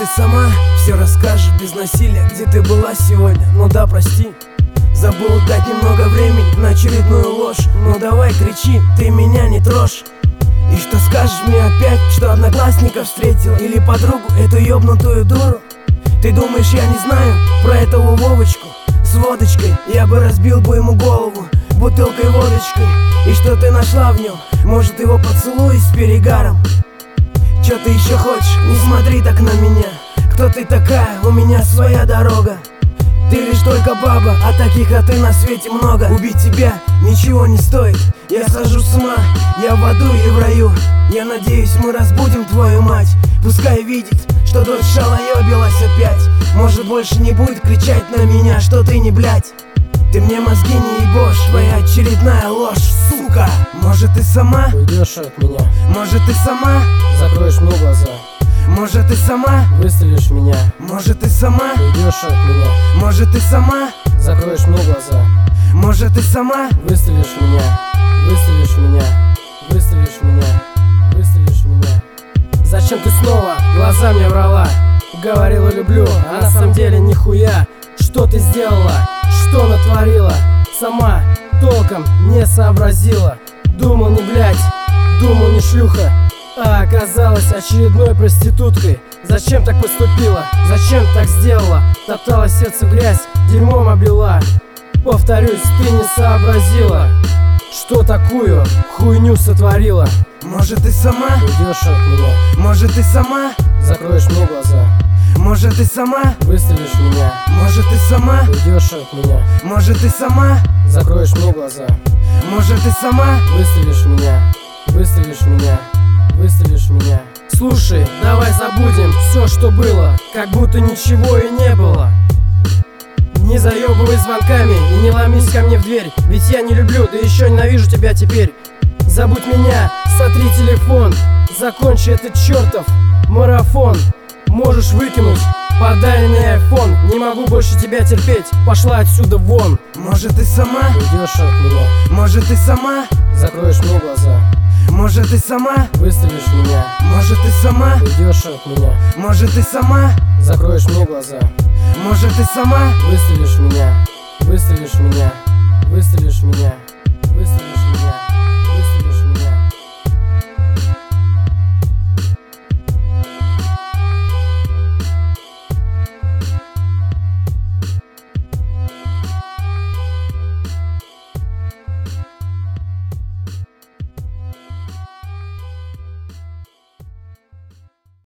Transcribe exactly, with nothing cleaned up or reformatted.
ты сама все расскажешь без насилия, где ты была сегодня, ну да, прости. Забыл дать немного времени на очередную ложь. Ну давай кричи, ты меня не трожь. И что скажешь мне опять, что одноклассника встретил? Или подругу, эту ёбнутую дуру? Ты думаешь, я не знаю про этого Вовочку? С водочкой я бы разбил бы ему голову бутылкой водочкой. И что ты нашла в нем? Может, его поцелуй с перегаром? Чё ты еще хочешь? Не смотри так на меня. Кто ты такая? У меня своя дорога. Ты лишь только баба, а таких, а ты на свете много. Убить тебя ничего не стоит. Я схожу с ума, я в аду или в раю. Я надеюсь, мы разбудим твою мать. Пускай видит, что дочь шалоёбилась опять. Может, больше не будет кричать на меня, что ты не блядь. Ты мне мозги не ебошь, твоя очередная ложь, сука. Может, ты сама уйдешь от меня? Может, ты сама закроешь мне глаза? Может, ты сама выстрелишь в меня? Может, ты сама уйдешь от меня? Может, ты сама закроешь мне глаза? Может, ты сама выстрелишь в меня? Выстрелишь в меня? Выстрелишь в меня? Выстрелишь в меня? Зачем ты снова глаза мне врала? Говорила люблю, а на самом деле нихуя. Что ты сделала? Что натворила? Сама толком не сообразила. Думал не блять, думал не шлюха, а оказалась очередной проституткой. Зачем так поступила? Зачем так сделала? Топтала сердце в грязь, дерьмом облила. Повторюсь, ты не сообразила, что такую хуйню сотворила. Может, ты сама уйдешь от меня? Может, ты сама закроешь мне глаза? Может, ты сама выстрелишь в меня? Может, ты сама уйдешь от меня? Может, ты сама закроешь мне глаза? Может, ты сама выстрелишь в меня? Выстрелишь в меня? Выстрелишь в меня? Слушай, давай забудем все, что было, как будто ничего и не было. Не заебывай звонками и не ломись ко мне в дверь, ведь я не люблю, да еще ненавижу тебя теперь. Забудь меня, сотри телефон, закончи этот чертов марафон. Можешь выкинуть подаренный айфон, не могу больше тебя терпеть, пошла отсюда вон. Может, ты сама уйдешь от меня? Может, ты сама закроешь мне глаза? Может, ты сама выстрелишь в меня? Может, ты сама уйдешь от меня? Может, ты сама закроешь мне глаза? Может, ты сама выстрелишь в меня? Выстрелишь в меня? Выстрелишь в меня? Выстрелишь